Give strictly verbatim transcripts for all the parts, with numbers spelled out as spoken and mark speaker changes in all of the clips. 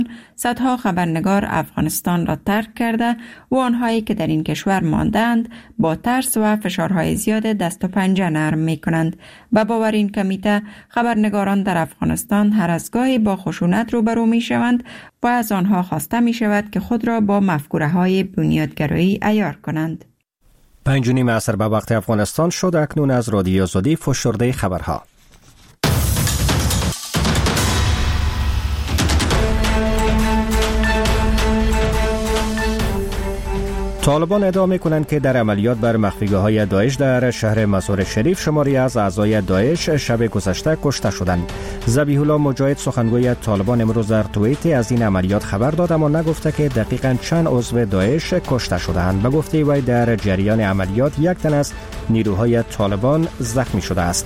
Speaker 1: صدها خبرنگار افغانستان را ترک کرده و آنهایی که در این کشور ماندند با ترس و فشارهای زیاد دست و پنجه نرم می کنند. به باور این کمیته خبرنگاران در افغانستان هر از گاهی با خشونت روبرو می شوند و از آنها خواسته می شود که خود را با مفکوره های بنیادگرایی عیار کنند.
Speaker 2: پنج و نیم عصر به وقت افغانستان شد. اکنون از رادیو آزادی فشرده خبرها. طالبان ادعا می‌کنند که در عملیات بر مخفیگاه‌های داعش در شهر مزار شریف شماری از اعضای داعش شب گذشته کشته شدند. ذبیح الله مجاهد سخنگوی طالبان امروز در توییتی از این عملیات خبر داد، اما نگفته که دقیقاً چند عضو داعش کشته شدند. به گفته وی در جریان عملیات یک تن از نیروهای طالبان زخمی شده است.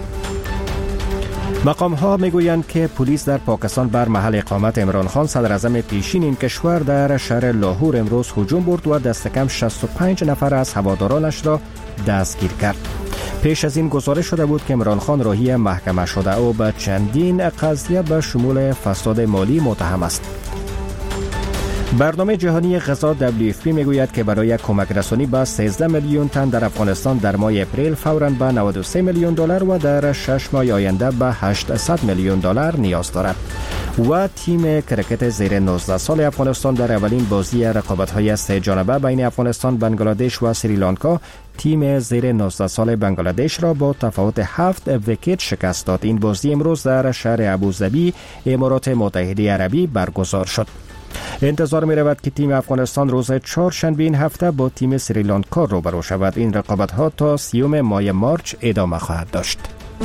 Speaker 2: مقام ها میگویند که پلیس در پاکستان بر محل اقامت عمران خان صدر اعظم پیشین این کشور در شهر لاهور امروز هجوم برد و دست کم شصت و پنج نفر از هوادارانش را دستگیر کرد. پیش از این گزارش شده بود که عمران خان راهی محکمه شده و به چندین قضیه به شمول فساد مالی متهم است. برنامه جهانی غذا دبلیو اف پی میگوید که برای کمک رسانی به سیزده میلیون تن در افغانستان در ماه اپریل فوراً به نود و سه میلیون دلار و در شش ماه آینده به هشتصد میلیون دلار نیاز دارد. و تیم کرکت زیر نوزده سال افغانستان در اولین بازی رقابت‌های سه جانبه بین افغانستان، بنگلادش و سریلانکا تیم زیر نوزده سال بنگلادش را با تفاوت هفت ویکت شکست داد. این بازی امروز در شهر ابوظبی، امارات متحده عربی برگزار شد. انتظار می رود که تیم افغانستان روز چهارشنبه این هفته با تیم سریلانکا روبرو شود. این رقابت ها تا سیوم ماه مارچ ادامه خواهد داشت.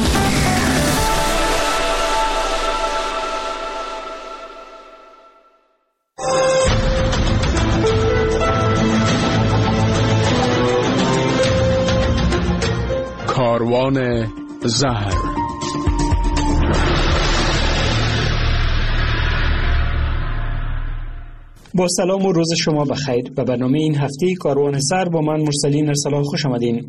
Speaker 3: کاروان زهر.
Speaker 4: با سلام و روز شما بخیر. به برنامه این هفته کاروان سر با من مرسلین ارسلان خوش آمدین.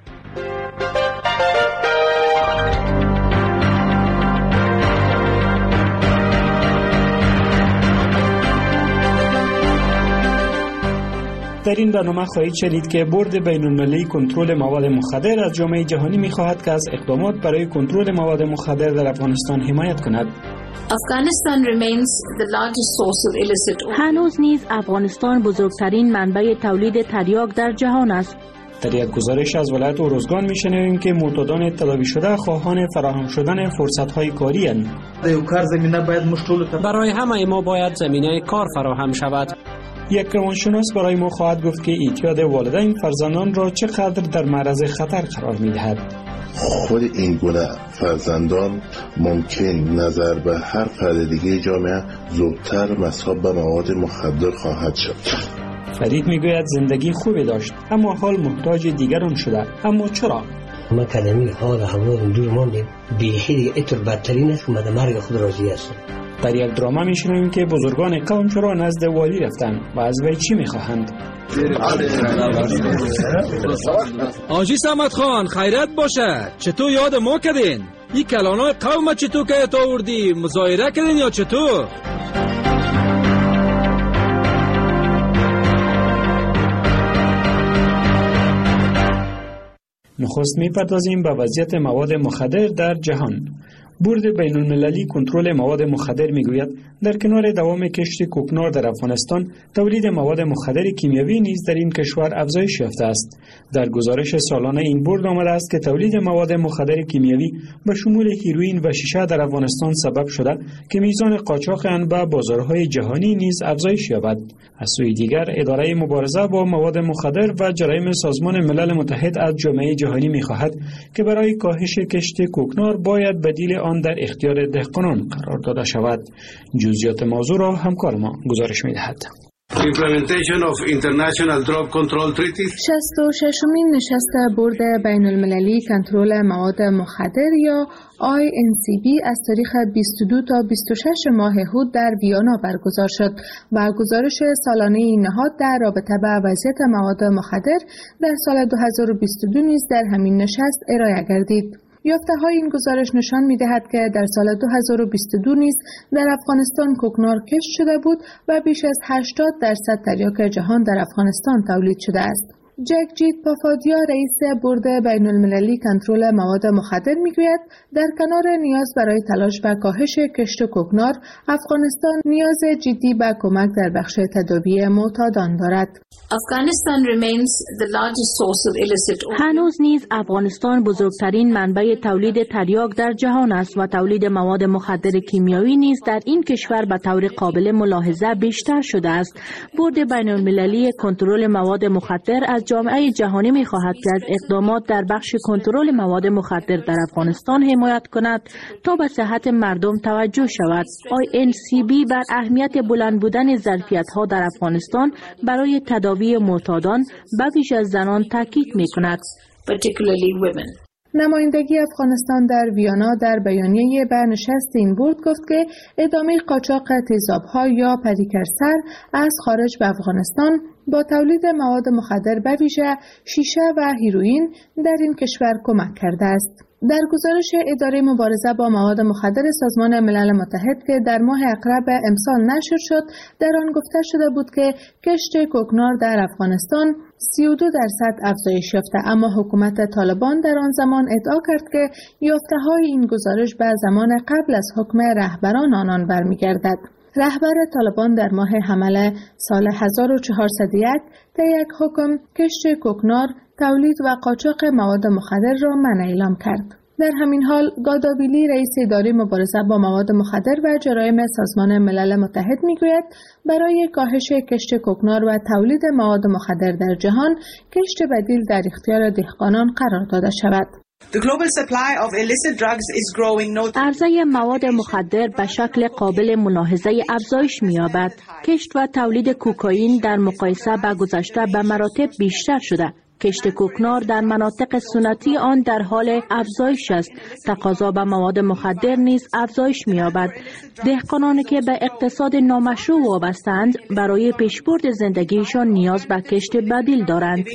Speaker 4: در این برنامه خواهید شنید که بورد بین‌المللی کنترل مواد مخدر از جامعه جهانی می‌خواهد که از اقدامات برای کنترل مواد مخدر در افغانستان حمایت کند.
Speaker 5: هنوز نیز افغانستان بزرگترین منبع تولید تریاک در جهان است.
Speaker 4: در یک گزارش از ولایت اروزگان میشنویم که معتادان تداوی شده خواهان فراهم شدن فرصت‌های کاری اند.
Speaker 6: برای همه ما باید زمینه کار فراهم شود.
Speaker 4: یک روانشناس برای ما خواهد گفت که اعتیاد والدین فرزندان را چقدر در معرض خطر قرار می‌دهد.
Speaker 7: خود این گونه فرزندان ممکن نظر به هر فرد دیگه جامعه زودتر مصاب به مواد مخدر خواهد شد.
Speaker 4: فرید میگوید زندگی خوبی داشت اما حال محتاج دیگران شده. اما چرا؟
Speaker 8: ما کلمی حال همون دور ماندیم. بیخی دیگه اتر بدترین است که من مرگ خود راضی هستم.
Speaker 4: در یک دراما میشنویم که بزرگان قوم چرا نزد والی رفتن و از وی چی میخواهند.
Speaker 9: آجی سمت خان خیرت باشه، چطور یاد ما کردین؟ این کلانای قوم چطور که تا آوردی مظاهره کردین یا چطور؟
Speaker 4: نخست میپردازیم به وضعیت مواد مخدر در جهان. بورد بین‌المللی کنترل مواد مخدر میگوید در کنار دوام کشت کوکنار در افغانستان، تولید مواد مخدر کیمیاوی نیز در این کشور افزایش یافته است. در گزارش سالانه این بورد آمده است که تولید مواد مخدر کیمیاوی به شمول هیروئین و شیشه در افغانستان سبب شده که میزان قاچاق آن به بازارهای جهانی نیز افزایش یابد. از سوی دیگر اداره مبارزه با مواد مخدر و جرایم سازمان ملل متحد از جامعه جهانی میخواهد که برای کاهش کشت کوکنار باید بدیل آن در اختیار دهقانان قرار داده شود. جزئیات موضوع را همکار ما گزارش می‌دهد.
Speaker 10: Implementation of International Drug Control Treaties.
Speaker 11: شصت و ششمین نشست بورد بین المللی کنترل مواد مخدر یا آی ان سی بی از تاریخ بیست و دو تا بیست و شش ماه هود در ویانا برگزار شد و گزارش سالانه این نهاد در رابطه با وضعیت مواد مخدر در سال دو هزار و بیست و دو نیز در همین نشست ارائه گردید. یافته‌های این گزارش نشان می‌دهد که در سال دو هزار و بیست و دو نیز در افغانستان کوکنار کشت شده بود و بیش از هشتاد درصد تریاک جهان در افغانستان تولید شده است. جگجیت پافادیا رئیس بورد بین المللی کنترل مواد مخدر میگوید در کنار نیاز برای تلاش به کاهش کشت کوکنار، افغانستان نیاز جدی به کمک در بخش تداوی معتادان دارد.
Speaker 5: هنوز نیز افغانستان بزرگترین منبع تولید تریاک در جهان است و تولید مواد مخدر کیمیایی نیز در این کشور به طور قابل ملاحظه بیشتر شده است. بورد بین المللی کنترل مواد مخدر از جامعه جهانی می خواهد که از اقدامات در بخش کنترل مواد مخدر در افغانستان حمایت کند تا به صحت مردم توجه شود. آی ان سی بی بر اهمیت بلند بودن ظرفیت‌ها در افغانستان برای تداوی معتادان به ویژه زنان تاکید می کند.
Speaker 11: نمایندگی افغانستان در ویانا در بیانیه به نشست این بورد گفت که ادامه قاچاق تیزاب‌ها یا پریکرسر از خارج به افغانستان با تولید مواد مخدر به ویژه شیشه و هیروئین در این کشور کمک کرده است. در گزارش اداره مبارزه با مواد مخدر سازمان ملل متحد که در ماه اقرب امسال نشر شد، در آن گفته شده بود که کشت کوکنار در افغانستان سی و دو درصد افزایش یافته، اما حکومت طالبان در آن زمان ادعا کرد که یافته‌های این گزارش به زمان قبل از حکم رهبران آنان برمیگردد. رهبر طالبان در ماه حمل سال هزار و چهارصد و یک طی یک حکم کشت کوکنار، تولید و قاچاق مواد مخدر را منع اعلام کرد. در همین حال گاداویلی رئیس اداره مبارزه با مواد مخدر و جرایم سازمان ملل متحد میگوید برای کاهش کشت کوکنار و تولید مواد مخدر در جهان کشت بدیل در اختیار دهقانان قرار داده شود.
Speaker 5: عرضه مواد مخدر به شکل قابل ملاحظه افزایش می‌یابد. کشت و تولید کوکائین در مقایسه با گذشته به مراتب بیشتر شده. کشت کوکنار در مناطق سنتی آن در حال افزایش است. تقاضا به مواد مخدر نیز افزایش می‌یابد. دهقانانی که به اقتصاد نامشروع وابسته‌اند برای پیشبرد زندگیشان نیاز به کشت بدیل دارند.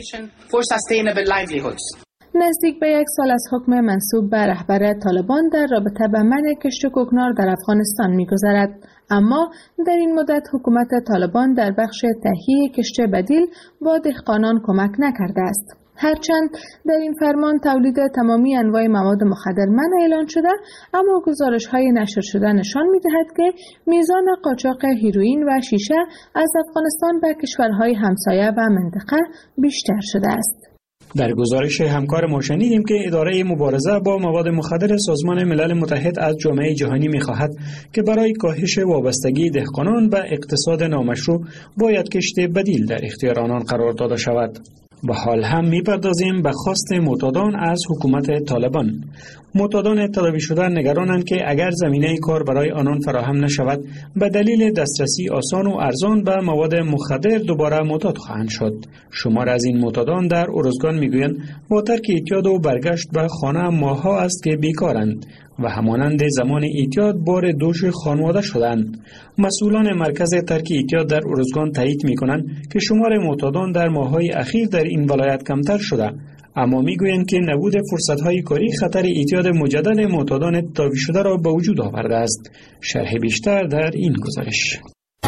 Speaker 11: نزدیک به یک سال از حکم منسوب به رهبر طالبان در رابطه با منع کشت کوکنار در افغانستان می‌گذرد، اما در این مدت حکومت طالبان در بخش تهیه کشت بدیل با دهقانان کمک نکرده است. هرچند در این فرمان تولید تمامی انواع مواد مخدر منع اعلان شده، اما گزارش‌های نشر شده نشان می‌دهد که میزان قاچاق هیروئین و شیشه از افغانستان به کشورهای همسایه و منطقه بیشتر شده است.
Speaker 4: در گزارش همکار ما شنیدیم که اداره مبارزه با مواد مخدر سازمان ملل متحد از جامعه جهانی می‌خواهد که برای کاهش وابستگی دهقانان به اقتصاد نامشروع باید کشت بدیل در اختیار آنان قرار داده شود. به حال هم می‌پردازیم به خواست معتادان از حکومت طالبان. معتادان تداوی شده نگرانند که اگر زمینه کار برای آنان فراهم نشود به دلیل دسترسی آسان و ارزان به مواد مخدر دوباره معتاد خواهند شد. شمار از این معتادان در ارزگان میگویند با ترک اعتیاد و برگشت به خانه ماه‌ها است که بیکارند و همانند زمان اعتیاد بار دوش خانواده شدند. مسئولان مرکز ترک اعتیاد در ارزگان تایید می‌کنند که شمار معتادان در ماه‌های اخیر در این ولایت کمتر شده، اما میگویند که نبود فرصت‌های کاری خطر اعتیاد مجدد معتادان تداوی شده را به وجود آورده است. شرح بیشتر در این گزارش.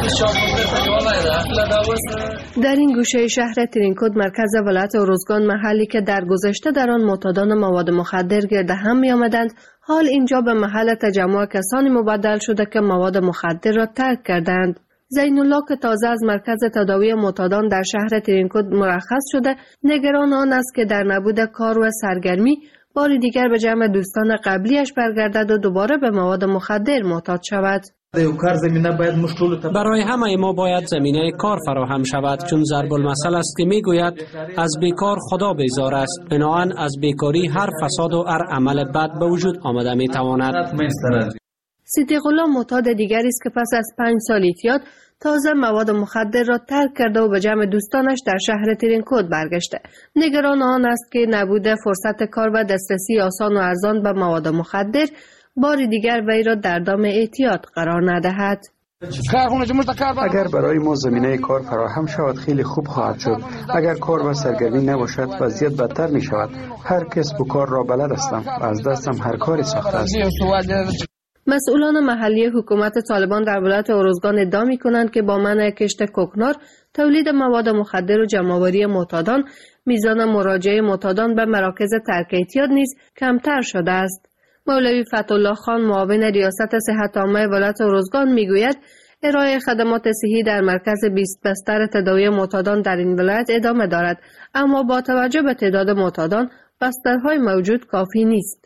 Speaker 12: در این گوشه شهر ترینکود مرکز ولایت ارزگان، محلی که در گذشته در آن معتادان مواد مخدر گرد هم می آمدند، حال اینجا به محل تجمع کسانی مبدل شده که مواد مخدر را ترک کردند. زین الله که تازه از مرکز تداوی معتادان در شهر ترینکود مرخص شده، نگران آن است که در نبود کار و سرگرمی بار دیگر به جمع دوستان قبلیش برگردد و دوباره به مواد مخدر معتاد شود.
Speaker 6: برای همه ما باید زمینه کار فراهم شود، چون ضرب المثل است که میگوید از بیکار خدا بیزار است. بنابراین از بیکاری هر فساد و هر عمل بد به وجود آمده میتواند.
Speaker 12: صدیق الله معتاد دیگری است که پس از پنج سال اعتیاد تازه مواد مخدر را ترک کرده و به جمع دوستانش در شهر ترینکود برگشته. نگران آن است که نبود فرصت کار و دسترسی آسان و ارزان به مواد مخدر بار دیگر وی را در دام اعتیاد قرار ندهد.
Speaker 4: اگر برای ما زمینه کار فراهم شود خیلی خوب خواهد شد. اگر کار و سرگرمی نباشد وضعیت بدتر می شود. هر کسب و کار را بلد هستم و از دستم هر کاری ساخته است.
Speaker 12: مسئولان محلی حکومت طالبان در ولایت ارزگان ادعا می کنند که با منع کشت کوکنار، تولید مواد مخدر و جمع‌آوری معتادان، میزان مراجعه معتادان به مراکز ترک اعتیاد نیز کمتر شده است. مولوی فتح‌الله خان معاون ریاست صحت عامه ولایت ارزگان میگوید ارائه خدمات صحی در مرکز بیست بستر تداوی معتادان در این ولایت ادامه دارد، اما با توجه به تعداد معتادان بسترهای موجود کافی نیست.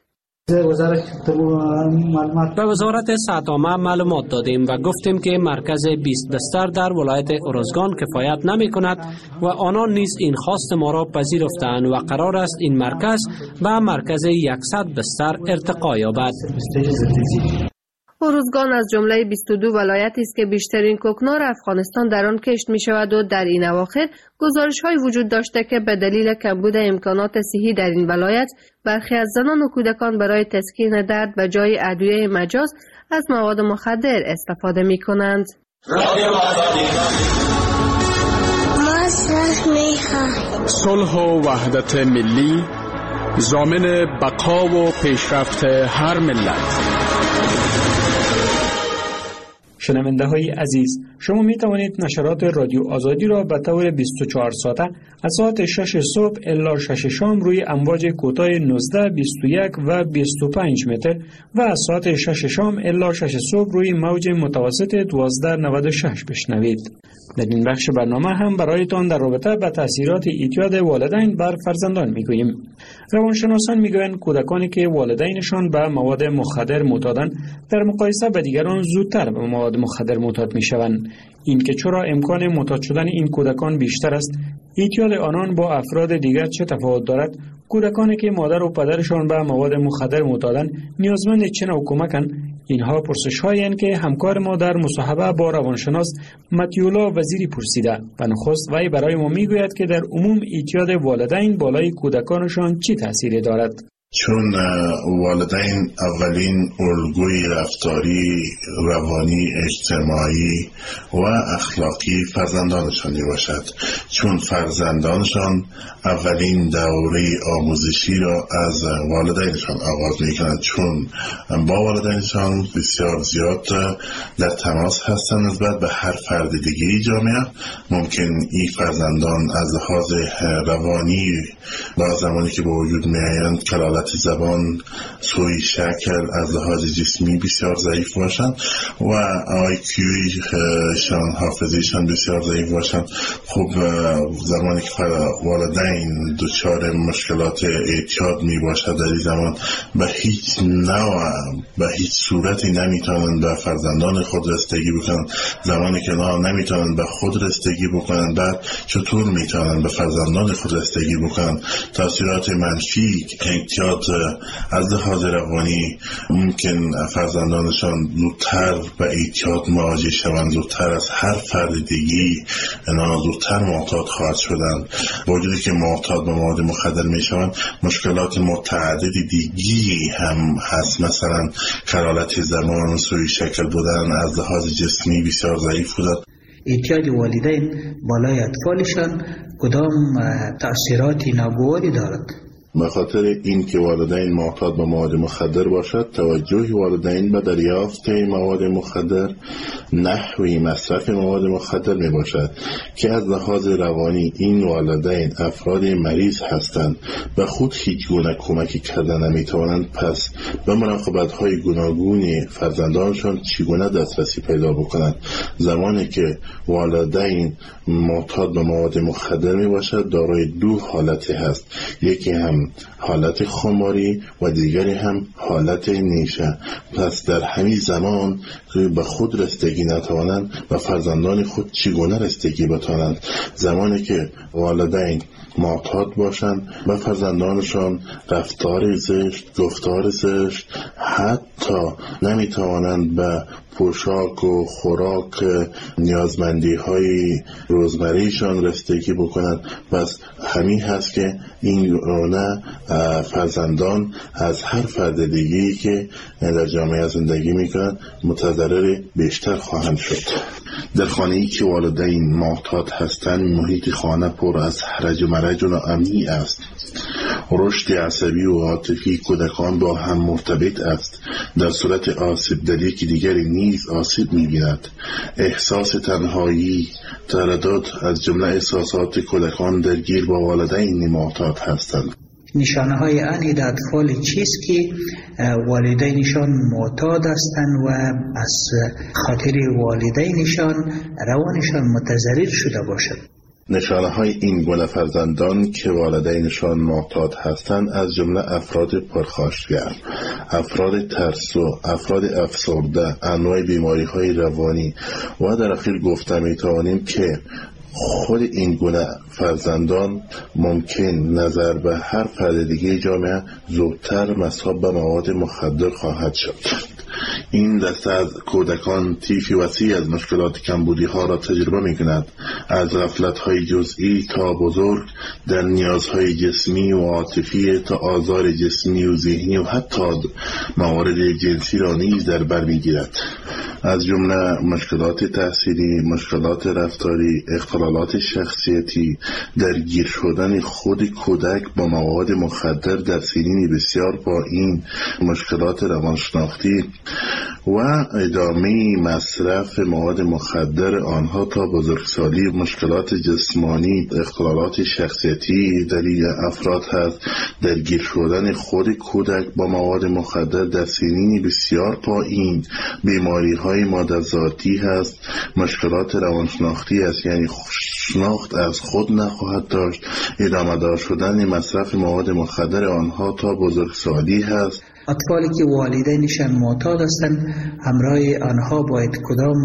Speaker 6: به وزارت صحت عامه معلومات دادیم و گفتیم که مرکز بیست بستر در ولایت ارزگان کفایت نمی کند و آنان نیز این خواست ما را پذیرفتند و قرار است این مرکز به مرکز صد بستر ارتقا یابد.
Speaker 12: ارزگان از جمله بیست و دو ولایتی است که بیشترین کوکنار افغانستان در آن کشت می شود و در این اواخر گزارش‌های وجود داشته که به دلیل کمبود امکانات صحی در این ولایت برخی از زنان و کودکان برای تسکین درد به جای ادویه مجاز از مواد مخدر استفاده می کنند.
Speaker 3: صلح و وحدت ملی ضامن بقا و پیشرفت هر ملت.
Speaker 4: شنونده های عزیز، شما می توانید نشرات رادیو آزادی را به طور بیست و چهار ساعته از ساعت شش صبح الی شش شام روی امواج کوتاه نوزده، بیست و یک و بیست و پنج متر و از ساعت شش شام الی شش صبح روی موج متوسط دوازده نود و شش بشنوید. در این بخش برنامه هم برایتان در رابطه با تاثیرات اعتیاد والدین بر فرزندان میگوییم. روانشناسان میگویند کودکانی که والدینشان به مواد مخدر معتادند در مقایسه با دیگران زودتر به مواد مخدر معتاد میشوند. این که چرا امکان معتاد شدن این کودکان بیشتر است، اعتیاد آنان با افراد دیگر چه تفاوت دارد، کودکانی که مادر و پدرشان به مواد مخدر معتادند نیازمند چه نوع کمکند، اینها پرسش‌هایی اند که همکار ما در مصاحبه با روانشناس متیولا وزیری پرسیده و نخست وی برای ما میگوید که در عموم اعتیاد والدین بالای کودکانشان چه تأثیری دارد.
Speaker 7: چون والدین اولین الگوی رفتاری، روانی، اجتماعی و اخلاقی فرزندانشان می باشد. چون فرزندانشان اولین دوره آموزشی را از والدینشان آغاز می کنند، چون با والدینشان بسیار زیاد در تماس هستند نسبت به هر فرد دیگری جامعه. ممکن این فرزندان از لحاظ روانی با زمانی که به وجود می آیند کلالت زبان، سوی شکل، از لحاظ جسمی بسیار ضعیف باشند و آی کیوی شان، حافظه‌شان بسیار ضعیف باشند. خب زمانی که والدین دچار مشکلات اعتیاد می باشد در این زمان به هیچ نوع به هیچ صورتی نمیتونند به فرزندان خود رسیدگی بکنند. زمانی که نه نمیتونند به خود رسیدگی بکنند، بعد چطور میتونند به فرزندان خود رسیدگی بکنند؟ تاثیرات منفی اعتیاد از لحاظ روانی ممکن فرزندانشان زودتر به اعتیاد مواجه شوند، زودتر از هر فرد دیگی اینا زودتر معتاد خواهد شدند. با وجودی که معتاد به مواد مخدر می شوند، مشکلات متعددی دیگی هم هست، مثلا کلالت زبان، سوی شکل بودن، از لحاظ جسمی بسیار ضعیف بودن.
Speaker 13: اعتیاد والدین بالای اطفالشان کدام تأثیرات ناگواری دارد؟
Speaker 7: به خاطر این که والدین معتاد به مواد مخدر باشد، توجه والدین به دریافت مواد مخدر، نحوی مصرف مواد مخدر می باشد که از لحاظ روانی این والدین افراد مریض هستند، به خود هیچ گونه کمکی کردن نمی توانند، پس به مراقبت های گوناگون فرزندانشان چگونه دسترسی پیدا بکنند. زمانی که والدین معتاد به مواد مخدر می باشد، دارای دو حالت هست، یکی هم حالت خماری و دیگری هم حالت نیشه. پس در همین زمان به خود رسیدگی نتوانند و فرزندان خود چگونه رسیدگی بتوانند. زمانی که والدین معتاد باشند و فرزندانشان رفتار زشت، گفتار زشت، حتی حتی نمیتوانند به پوشاک و خوراک نیازمندی های روزمرهشان رسیدگی بکنند. بس همین هست که این گونه فرزندان از هر فرد دیگه‌ای که در جامعه زندگی میکنند متضرر بیشتر خواهند شد. در خانه‌ای که والدین محتاط هستند محیط خانه پر از هرج و مرج و ناامنی است. رشد عصبی و عاطفی کودکان با هم مرتبط است. در صورت آسیب در یکی دیگری نیز آسیب می‌بیند. احساس تنهایی، تردد از جمله احساسات کودکان درگیر با والدین محتاط هستند.
Speaker 13: نشانه های آن در اطفال چیست که والدینشان معتاد هستند و از خاطر والدینشان روانشان متضرر شده باشد.
Speaker 7: نشانه های این گونه فرزندان که والدینشان معتاد هستند از جمله افراد پرخاشگر، افراد ترسو، افراد افسرده، انواع بیماری های روانی و در اخیر گفته می توانیم که خود این گونه فرزندان ممکن نظر به هر فرد دیگه جامعه زودتر مصاب به مواد مخدر خواهد شد. این دسته از کودکان طیفی وسیع از مشکلات کمبودی ها را تجربه می کند، از غفلت های جزئی تا بزرگ، در نیازهای جسمی و عاطفی تا آزار جسمی و ذهنی و حتی موارد جنسی را نیز در بر می گیرد. از جمله مشکلات تحصیلی، مشکلات رفتاری، اختلالات شخصیتی، درگیر شدن خود کودک با مواد مخدر در سنین بسیار پایین، مشکلات روانشناختی و ادامه مصرف مواد مخدر آنها تا بزرگسالی، مشکلات جسمانی، اختلالات شخصیتی دلیل افراد هست. درگیر شدن خود کودک با مواد مخدر در سنین بسیار پایین، بیماری های ماده‌ذاتی هست، مشکلات روانشناختی است، یعنی شناخت از خود نخواهد داشت، ادامه دار شدن مصرف مواد مخدر آنها تا بزرگسالی هست.
Speaker 13: اطفالی که والدینشان معتاد هستند همراه آنها باید کدام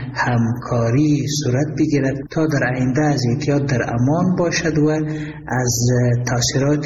Speaker 13: همکاری صورت بگیرد تا در آینده از اعتیاد در امان باشد و از تاثیرات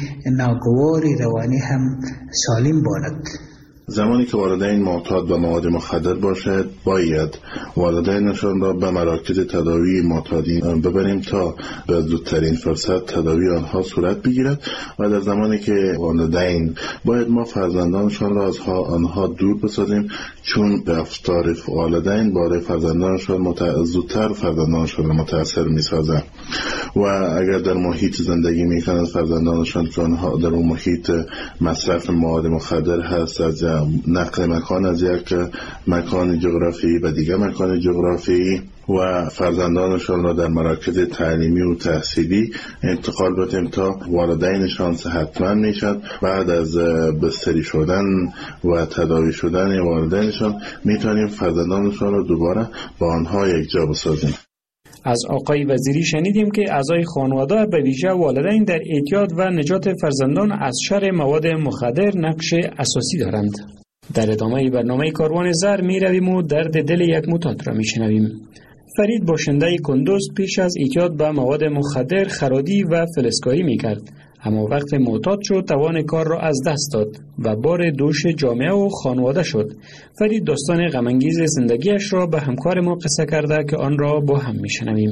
Speaker 13: ناگوار روانی هم سالم باشد.
Speaker 7: زمانی که والدین معتاد به مواد مخدر باشد باید والدینشان را به مراکز تداوی معتادین ببریم تا به زودترین فرصت تداوی آنها صورت بگیرد و در زمانی که والدین باید ما فرزندانشان را از آنها دور بسازیم، چون رفتار والدین برای فرزندانشان مت... زودتر فرزندانشان را متاثر می‌سازد و اگر در محیط زندگی می‌کنند فرزندانشان که آنها در اون محیط مصرف مواد مخدر هست، از نقل مکان از یک مکان جغرافیایی به دیگر مکان جغرافیایی و فرزندانشان را در مراکز تعلیمی و تحصیلی انتقال بدیم تا والدینشان صحتمند میشد. بعد از بستری شدن و تداوی شدن والدینشان میتونیم فرزندانشان را دوباره با آنها یک جا بسازیم.
Speaker 4: از آقای وزیری شنیدیم که اعضای خانواده به ویژه والدین در اعتیاد و نجات فرزندان از شر مواد مخدر نقش اساسی دارند. در ادامه برنامه کاروان زر می رویم و درد دل یک معتاد را می شنویم. فرید باشنده کندوز پیش از اعتیاد به مواد مخدر خرادی و فلزکاری می کرد، اما وقت معتاد شد توان کار را از دست داد و بار دوش جامعه و خانواده شد. فرید داستان غم‌انگیز زندگیش را به همکار ما قصه کرده که آن را با هم میشنویم.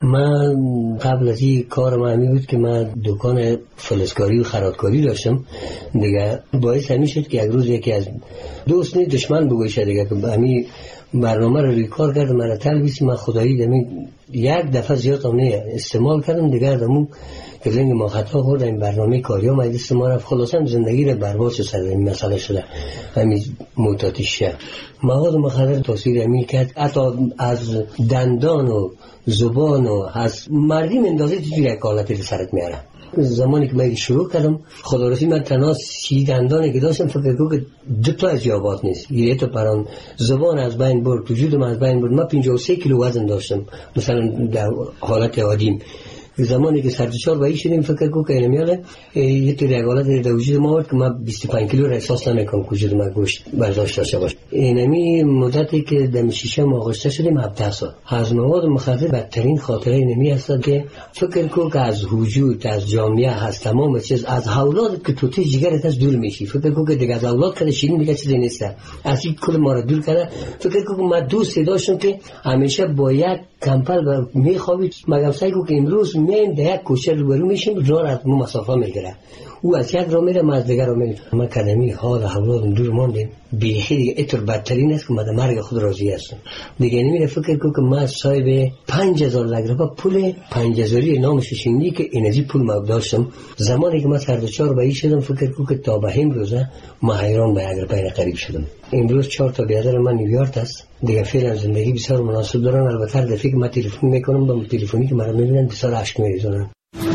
Speaker 8: من قبل از این کار من همی بود که من دکان فلزکاری و خرادکاری داشتم دیگه. باعث همین شد که یک روز یکی از دوست نی دشمن بگوشه دیگه که همین برنامه رو روی کار کردم، من تلویزی من خدایی دمی یک دفعه زیاد هم نه استعمال کردم دیگه. دمو که زنگ ما خطا خورد این برنامه کاری ها مجلس ما رفت، خلاصا زندگی رو برباد سر این مسئله شده. همین معتادیش مواد مخدر تاثیر همین کرد، حتی از دندان و زبان و از مردی اندازه چیزی یک حالتی سرت میاره. زمانی که من شروع کردم خدا رسی من تنها سی دندانی که داشتم فکر کنم که دو تا از یابات نیست، یه تا پران زبان از بین برد، وجودم از بین برد. من پنجاه و سه کیلو وزن داشتم مثلا در حالت عادیم زمانی که سرچار وای شدیم فکر کو که نمیاله یه طور حالت در وجود ما بود که ما بیست و پنج کیلو را احساس نمیکنم وجود ما گوشت برداشت داشته باشه. اینمی مدتی که در ششم آغوست شدیم هفده سال. از مواد مخدر بدترین خاطره اینمی هست که فکر کو که از وجود از جامعه هست تمام چیز از اولاد که توتی جگرت از دور میشی. فکر کو که دیگه از اولاد کده شیرین دیگه چیزی نیست. از این کل ما را دور کرده. فکر کو که ما دوست داشتم که همیشه با یک کمپل و میخوابید مگم سعی کو که امروز میم در یک کوچه روبرو میشیم راه از ما مسافه میگیره. او از یک راه میره ما از دیگر راه میره. ما کدمی حال اولادم دور ماندیم. بیخی دیگه اتر بدترین است که ما در مرگ خود راضی هستم. دیگه نمیره فکر کو که ما صاحب پنج هزار لگربا پول پنج هزاری نامش شنیدی که انرژی پول ما داشتم. زمانی که ما سردچار بایی شدم فکر کو که تا به امروزه ما حیران به اگر پای قریب شدم. امروز چهار تا بیادر من نیویورک است. دیگه فعلا زندگی بسیار مناسب دارن. البته در فکر ما تلفن میکنم با تلفنی که مرا میبینن بسیار عشق میریزونن.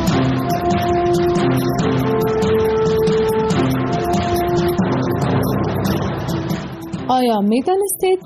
Speaker 11: آیا میدانستید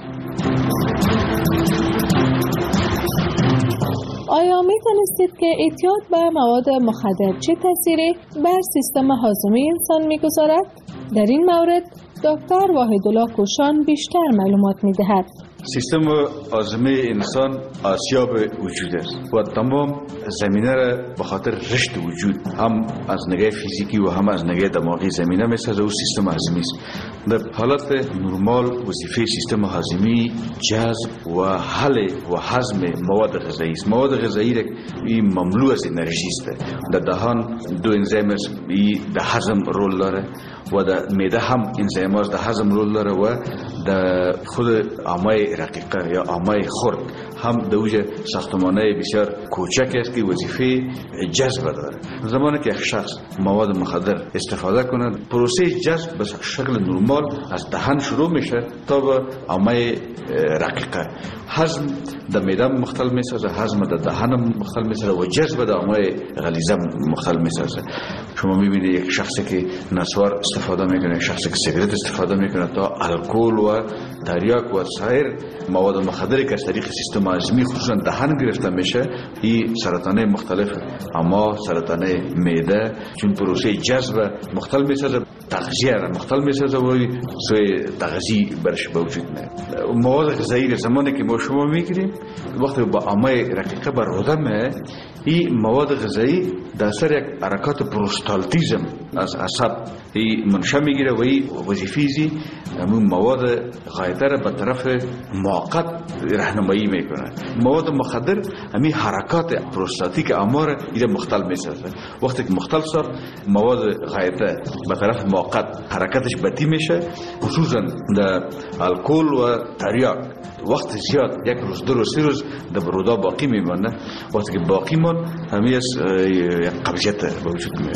Speaker 11: آیا میدانستید که اعتیاد به مواد مخدر چه تأثیری بر سیستم هاضمه انسان میگذارد؟ در این مورد دکتر وحیدالله کوشان بیشتر معلومات میدهد.
Speaker 14: سیستم هاضمه انسان آسیاب وجود است و تمام زمینه را به خاطر رشد وجود هم از نگاه فیزیکی و هم از نگاه دماغی زمینه میسازه و سیستم هاضمه است. در حالت نرمال وظیفه سیستم هاضمه جذب و حل و هضم مواد غذایی است. مواد غذایی را مملو از انرژی است. در دهان دو انزیم است در هضم رول داره و در معده هم انزیم است در هضم رول داره و در خود آمای رقیقه یا آمای خرد هم دوجه ساختمانه بسیار کوچک است که وظیفه جذب داره. زمانی که یک شخص مواد مخدر استفاده کنه پروسه جذب به شکل نرمال از دهان شروع میشه تا به آمای رقیقه. هضم در معده مختل میسازه، هضم در دهان مختل میسازه و جذب در آمای غلیظه مختل میسازه. شما میبینید یک شخصی که نسوار استفاده میکنه، یک شخصی که سیگارت استفاده میکنه تا الکل و تریاک و سایر مواد مخدری که از طریق سیستم هاضمه خصوصا دهان گرفته میشه این سرطانه مختلف اما سرطانه معده چون پروسه جذب مختل میسازه تغذیه را مختل میسازه و سوی تغذیه برش به وجود میاد. مواد غذایی زمانی که ما شما میگیریم وقتی با آمای رقیقه بر آدم این مواد غذایی در اثر یک حرکات پروستالتیزم از عصب این منشأ میگیره و این وظیفه‌ای همون مواد غایطه را به طرف موقت راهنمایی میکنه. مواد مخدر همین حرکات پروستاتیک آمار ایره مختل میسازه. وقتی که مختل ساخت مواد غایطه به طرف موقت حرکتش بدی میشه خصوصا در الکل و تریاک وقت زیاد یک روز دو روز سه روز در رودا باقی میمانه. وقتی که باقی ماند همین از یک قبضیت به وجود میاد.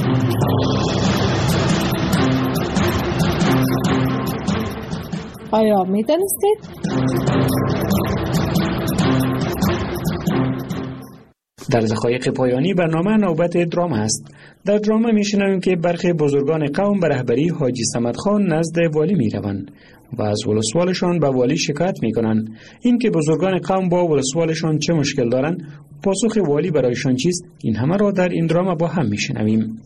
Speaker 11: آیا میدانستید؟
Speaker 4: در دقایق پایانی برنامه نوبت درام است. در درام میشنویم که برخی بزرگان قوم به رهبری حاجی صمدخان نزد والی میروند و از ولسوالشان به والی شکایت میکنند. این که بزرگان قوم با ولسوالشان چه مشکل دارند، پاسخ والی برایشان چیست، این همه را در این درام با هم میشنویم.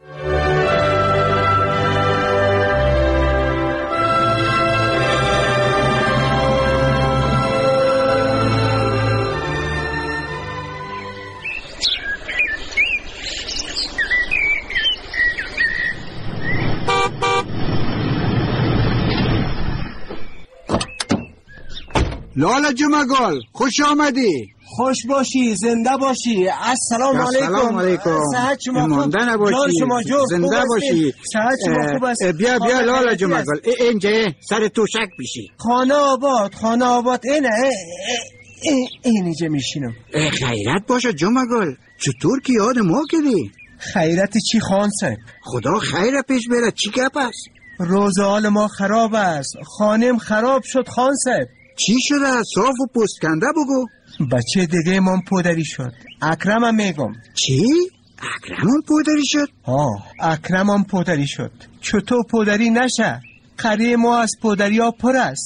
Speaker 15: لالا جمگل خوش آمدی.
Speaker 16: خوش باشی، زنده باشی. السلام علیکم.
Speaker 15: السلام علیکم.
Speaker 16: صحت شما خوب؟
Speaker 15: جان
Speaker 16: شما جو
Speaker 15: زنده باشی.
Speaker 16: صحت شما خوب است.
Speaker 15: بیا بیا لالا جمگل اینجا سر توشک بیشی.
Speaker 16: خانه آباد خانه آباد اینه اینجا میشینم.
Speaker 15: خیرت باشه جمگل. چطور که یاد ما کردی؟
Speaker 16: خیرت چی خان صاحب؟
Speaker 15: خدا خیر پیش بره. چی گپ است؟
Speaker 16: روز حال ما خراب است. خانم خراب شد خان صاحب.
Speaker 15: چی شده؟ صاف و پوست کنده بگو.
Speaker 16: بچه دیگه من پدری شد. اکرمم میگم.
Speaker 15: چی؟ اکرمم پدری شد؟
Speaker 16: ها اکرمم پدری شد. چطور پدری نشه؟ قریه ما از پدری ها پر است.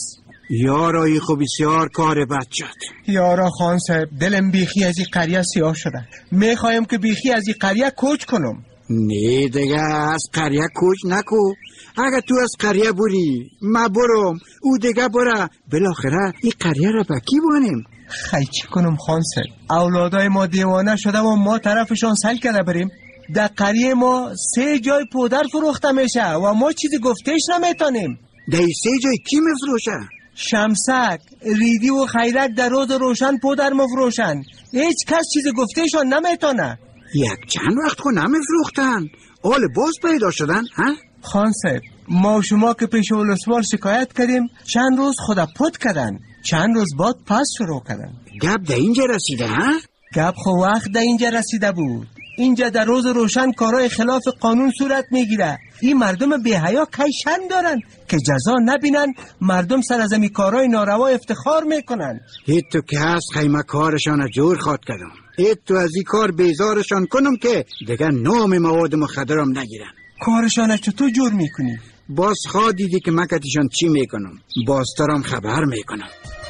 Speaker 15: یارایی خب بسیار کار بد شد.
Speaker 16: یارا خان صاحب دلم بیخی از این قریه سیاه شده. میخوایم که بیخی از این قریه کوچ کنم.
Speaker 15: نه دیگه از قریه کوچ نکو. اگه تو از قریه بری ما برم او دیگه بره، بالاخره این قریه را با کی بانیم؟
Speaker 16: خی چی کنم خان صاحب؟ اولادای ما دیوانه شده و ما طرفشان سل کرده بریم. در قریه ما سه جای پودر فروخته میشه و ما چیزی گفتهش نمیتونیم.
Speaker 15: در سه جای کی میفروشه؟
Speaker 16: شمسک، ریدی و خیرک در روز روشن پودر مفروشن. هیچ کس چیزی گفتهشان نمیتونه.
Speaker 15: یک چند وقت خو نمیفروختن، حال باز پیدا شدن ها؟
Speaker 16: خان صاحب ما و شما که پیش ولسوال شکایت کردیم چند روز خدا پود کردن، چند روز بعد پس شروع کردن.
Speaker 15: گپ در اینجا رسیده ها؟
Speaker 16: گپ خو وقت در اینجا رسیده بود. اینجا در روز روشن کارهای خلاف قانون صورت میگیره. این مردم بی‌حیا کیشن دارن که جزا نبینن، مردم سر از این کارهای ناروا افتخار میکنن.
Speaker 15: هیت تو که هست خیمه کارشان جور خواد کردم. هیت تو از این کار بیزارشان کنم که دیگه نام مواد مخدرم نگیرن.
Speaker 16: کارشان چطور جور میکنی؟
Speaker 15: باز خواه دیدی که مکتشان چی میکنم، باز ترم خبر میکنم.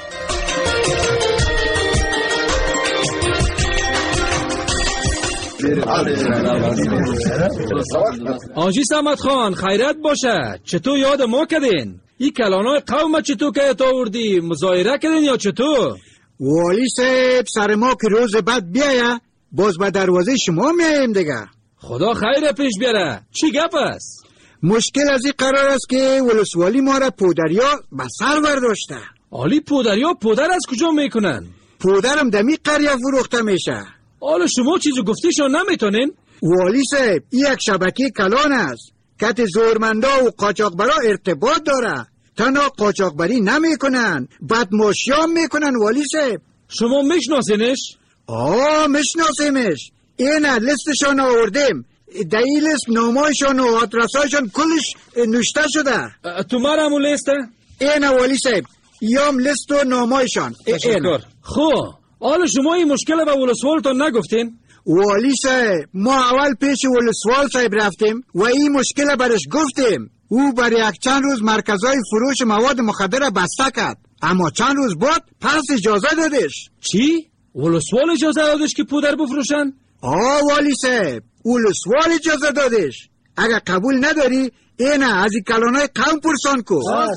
Speaker 9: آجی سمت خان خیرت باشه، چطور یاد ما کردین؟ این کلانای قوم چطور که تا آوردی مظاهره کردین یا چطور؟
Speaker 15: والی صاحب سر ما که روز بعد بیایه باز به دروازه شما میاییم دیگه.
Speaker 9: خدا خیر پیش بیاره. چی گپ است؟
Speaker 15: مشکل از این قرار است که ولسوالی ما را پودریا به سر برداشته.
Speaker 9: آلی پودریا پودر از کجا میکنن؟
Speaker 15: پودرم دمی قریه فروخته میشه.
Speaker 9: حالا شما چیزو گفتیشان نمیتونین؟
Speaker 15: والی صاحب این یک شبکه کلان است که زورمندا و قاچاقبرا ارتباط داره. تنها قاچاقبری نمیکنن، بدماشیام میکنن. والی صاحب
Speaker 9: شما میشناسینش؟
Speaker 15: آه میشناسیمش. این لیستشان آوردیم، در این لیست نامایشان و آدرسایشان کلش نوشته شده.
Speaker 9: تو مرمو لیسته؟
Speaker 15: این والی صاحب یام لیست و نامایشان.
Speaker 9: تشکر. خو حالا شما این مشکل به ولسوالتان نگفتین؟
Speaker 15: والی صاحب ما اول پیش ولسوال صاحب رفتیم و این مشکل برش گفتیم. او برای یک چند روز مرکزهای فروش مواد مخدر بسته کرد، اما چند روز بعد پس اجازه دادش.
Speaker 9: چی؟ ولسوال اجازه دادش که پودر بفروشن؟
Speaker 15: آه والی صاحب ولسوال اجازه دادش. اگر قبول نداری اینه از این کلانای قوم پرسان کو.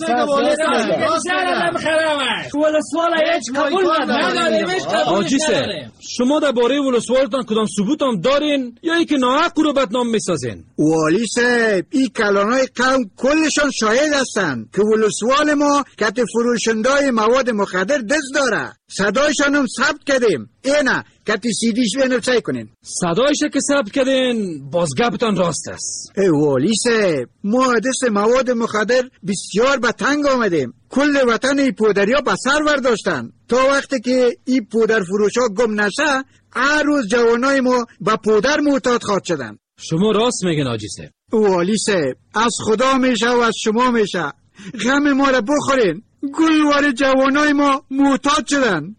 Speaker 9: آجی صاحب شما در باره ولسوالتان کدام ثبوت هم دارین یا ای که ناحق رو بدنام میسازین؟
Speaker 15: والی صاحب این کلانای قوم کلشان شاهد هستن که ولسوال ما کت فروشندای مواد مخدر دست داره. صدایشان هم ثبت کردیم. اینه کتی سیدیش بینو چای کنین.
Speaker 9: صدایش که ثبت کردین باز گپتان راست است.
Speaker 15: ای والی صاحب ما دست مواد مخدر بسیار به تنگ آمدیم. کل وطن ای پودریا به سر برداشتن. تا وقتی که این پودر فروش ها گم نشه هر روز جوانای ما به پودر معتاد خواد شدن.
Speaker 9: شما راست میگن آجی صاحب.
Speaker 15: والی صاحب از خدا میشه و از شما میشه، غم ما را بخورین. گلوار جوانای ما معتاد شدن.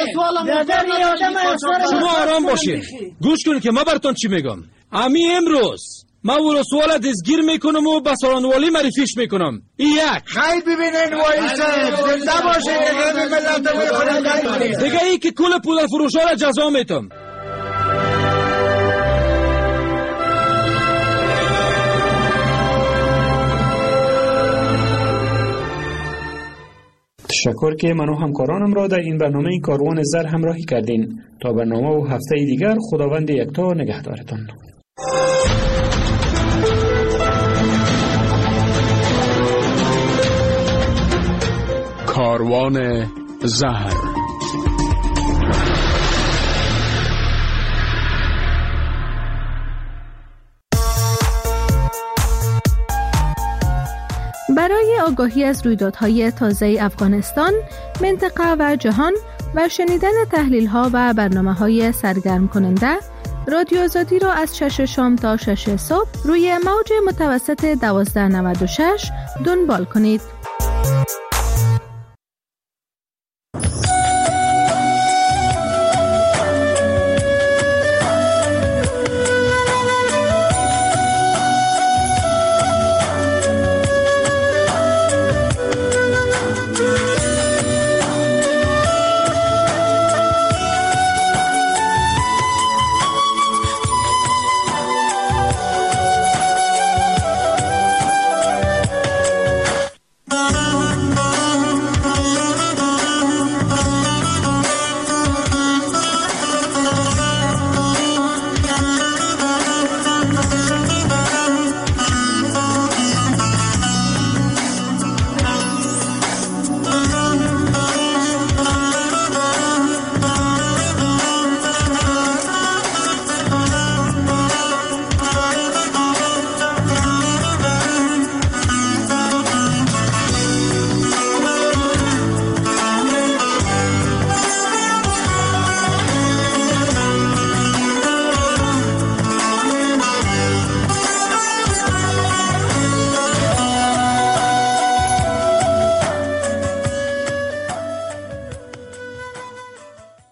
Speaker 9: شما آرام باشین، گوش کنید که ما براتون چی میگم. امی امروز ما ولسوال دستگیر میکنم و به سالانوالی معرفیش میکنم. این یک
Speaker 15: خیلی ببینین والی صاحب زنده باشین که ملت میخورن
Speaker 9: دیگه ای که کل پودر فروشا را جزا میتم.
Speaker 4: تشکر که من و همکارانم را در این برنامه کاروان زر همراهی کردین. تا برنامه و هفته دیگر خداوند یکتا نگهدارتان.
Speaker 3: کاروان زهر.
Speaker 11: برای آگاهی از رویدادهای تازه افغانستان، منطقه و جهان و شنیدن تحلیل‌ها و برنامه‌های سرگرم کننده، رادیو آزادی را از شش شام تا شش صبح روی موج متوسط دوازده نود و شش دنبال کنید.